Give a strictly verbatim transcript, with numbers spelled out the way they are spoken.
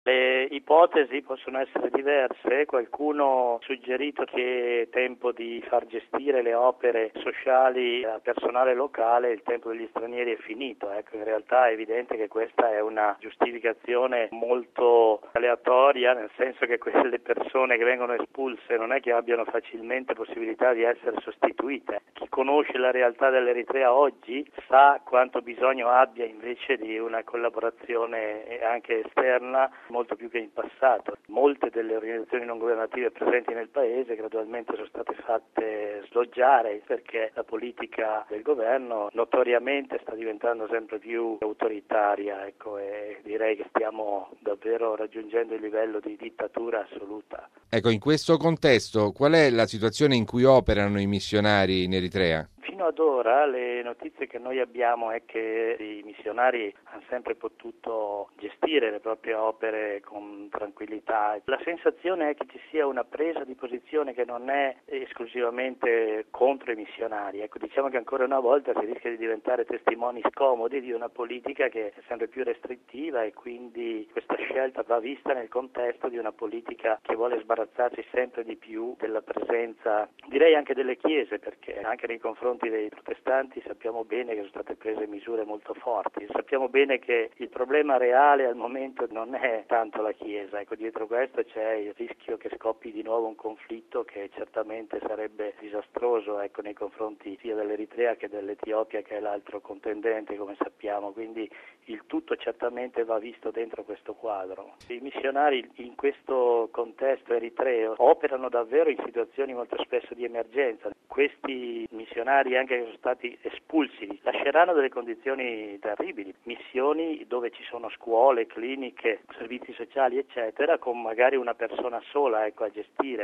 Le ipotesi possono essere diverse, qualcuno ha suggerito che è tempo di far gestire le opere sociali a personale locale, il tempo degli stranieri è finito, ecco, in realtà è evidente che questa è una giustificazione molto aleatoria, nel senso che quelle persone che vengono espulse non è che abbiano facilmente possibilità di essere sostituite. Chi conosce la realtà dell'Eritrea oggi sa quanto bisogno abbia invece di una collaborazione anche esterna, molto più che in passato. Molte delle organizzazioni non governative presenti nel paese gradualmente sono state fatte sloggiare perché la politica del governo notoriamente sta diventando sempre più autoritaria, ecco, e direi che stiamo davvero raggiungendo il livello di dittatura assoluta. Ecco, in questo contesto, qual è la situazione in cui operano i missionari in Eritrea? Fino ad ora le notizie che noi abbiamo è che i missionari hanno sempre potuto gestire le proprie opere con tranquillità. La sensazione è che ci sia una presa di posizione che non è esclusivamente contro i missionari. Ecco, diciamo che ancora una volta si rischia di diventare testimoni scomodi di una politica che è sempre più restrittiva e quindi questa scelta va vista nel contesto di una politica che vuole sbarazzarsi sempre di più della presenza, direi anche delle chiese, perché anche nei confronti dei protestanti sappiamo bene che sono state prese misure molto forti. Sappiamo bene che il problema reale al momento non è tanto la Chiesa, ecco, dietro questo c'è il rischio che scoppi di nuovo un conflitto che certamente sarebbe disastroso, ecco, nei confronti sia dell'Eritrea che dell'Etiopia, che è l'altro contendente, come sappiamo, quindi il tutto certamente va visto dentro questo quadro. I missionari in questo contesto eritreo operano davvero in situazioni molto spesso di emergenza. Questi missionari, anche che sono stati espulsi, lasceranno delle condizioni terribili, missioni dove ci sono scuole, cliniche, servizi sociali eccetera, con magari una persona sola, ecco, a gestire.